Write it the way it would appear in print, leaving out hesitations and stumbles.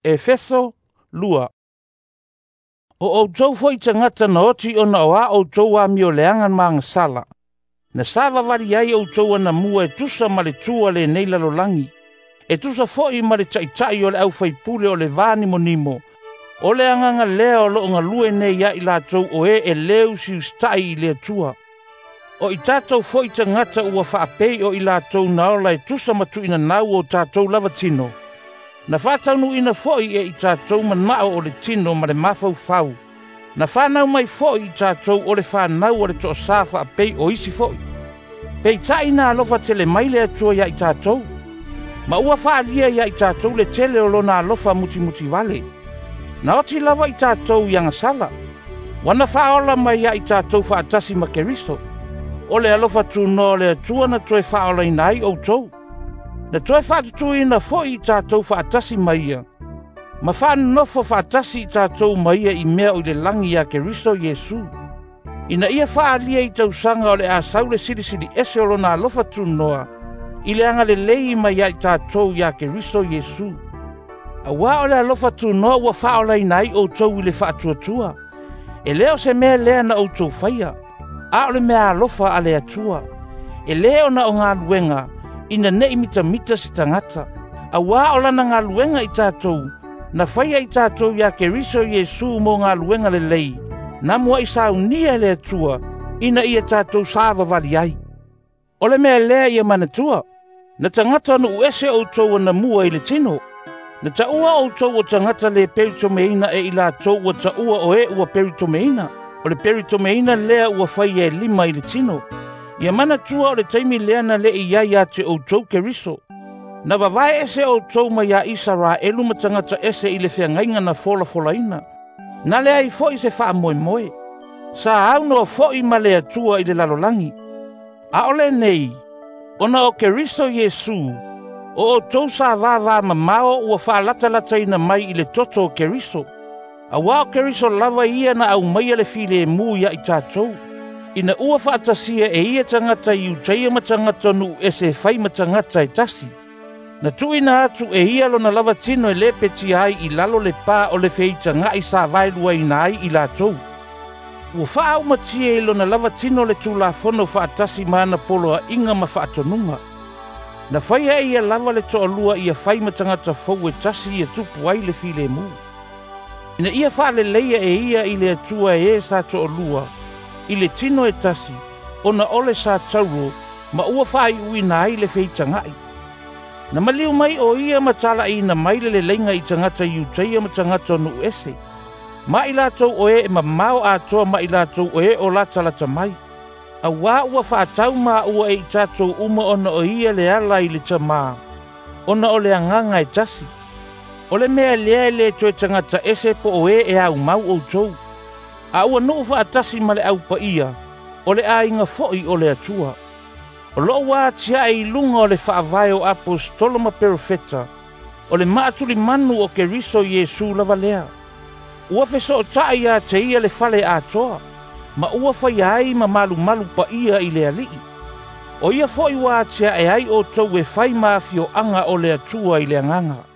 Efeso lua. O tau foi tangata na oti o na oa o tau a mio leangan maanga sala. Na sala wari ai o tau ana mua e tusa ma le tua le neila lo langi. E tusa foi ma le chai o le au faipule o le vani monimo. O le anganga leo lo nga lue nei ya ila tau o e leu si ustai i le tua. O i tātou foi tangata ua whaapei o ila tau naola e tusa matu ina nau o tātou lava tino. Na whātaunu ina foi e i tātou manao o le tino ma le mafau fau. Na whanau mai foi i tātou o le whanau o le to safa a pei o isi foi. Pei tai nā alofa tele maile atua ia i tātou. Ma ua whaalia ia i tātou le tele o lona alofa muti vale. Na oti lava i tātou ianga sala. Wana whaola mai ia i tātou whaatasi ma keriso. O le alofa tu no le atua na toe whaola inai o tou. Na toe whaatutu ina foi i tātou whaatasi maia. Ma whanofo whaatasi i tātou maia i mea o le langi a Keristo Yesu. Ina ia whaalia i tau sanga o le a saule siri ese o lona alofa tu noa. I le anga le lei maia i tātou i a Keristo Yesu. A wā o le alofa tu noa ua whaola inai o tou i le whaatuatua. E leo se mea lea na o tou whaia. A o le mea alofa a le atua. E leo na o ngā luenga. Ina nei mita si tangata. A wā o lana ngā luenga i tātou. Na whaia i tātou ia Keriso Yesu mo ngā luenga le lei. Na mua i saunia le atua. Ina ia tātou sāwa wali ai. O le mea lea ia manatua. Na tangata no uese o tau na mua i le tino. Na taua o tau o tangata le peritomeina e ila tau o taua o e ua peritomeina. O le peritomeina lea ua whaia e 5 i le tino. Ia manatua o le taimi lea na le i ai ate o tau Keriso. Na wawae ese o tau mai a Israelu matangata ese i le whiangainga na fola ina. Na lea i foi se wha moe. Sa au noa foi ma le atua i le lalolangi. A ole nei, ona o Keriso Yesu, o tau sa wawa mamao ua wha lata ina mai i le toto o Keriso. A wao Keriso lava ia na au mai le file mu ia i tātou. Ina ua whaatasia e ia tangata i utaia matangata nu e se whai matangata e tasi. Na tuina atu e ia lo na lava tino e le peti ai i lalo le pā o le feita ngai sa vailua ina ai i lātou. Ua wha au matia i lo na lava tino le tū la fono whaatasi mana polo a inga ma whaatonunga. Na whaia ia lava le toa lua ia whai matangata fau e tasi ia tupu ai le file mu. Ina ia wha le leia e ia i le atua e sa toa lua. I le tino e tasi, ona ole sa tauro, ma ua whai uina ai le feita ngai. Na maliu mai o ia matala i na maile le lenga i tangata i utaia matangata nu ese. Ma i lātou o e ma mau atoa ma i lātou o e o lata mai. A wā ua whaatau ma ua e i tātou uma ona o ia le ala i le tamā. Ona o le anganga e tasi. O le mea lea le toe tangata ese po o e au mau o tou. A ua nuu whaatasi ma le au pa ia. O le a inga foi o le atua. O lo wā tia e ilunga o le whaavai o apostolo ma perofeta. O le maaturi manu o Keriso Yesu lava lea. Ua feso o tai a te ia le fale a toa. Ma ua whai ai ma malu pa ia i le alii. O ia foi wā tia e ai o tau e whai mafio anga o le atua i le anganga.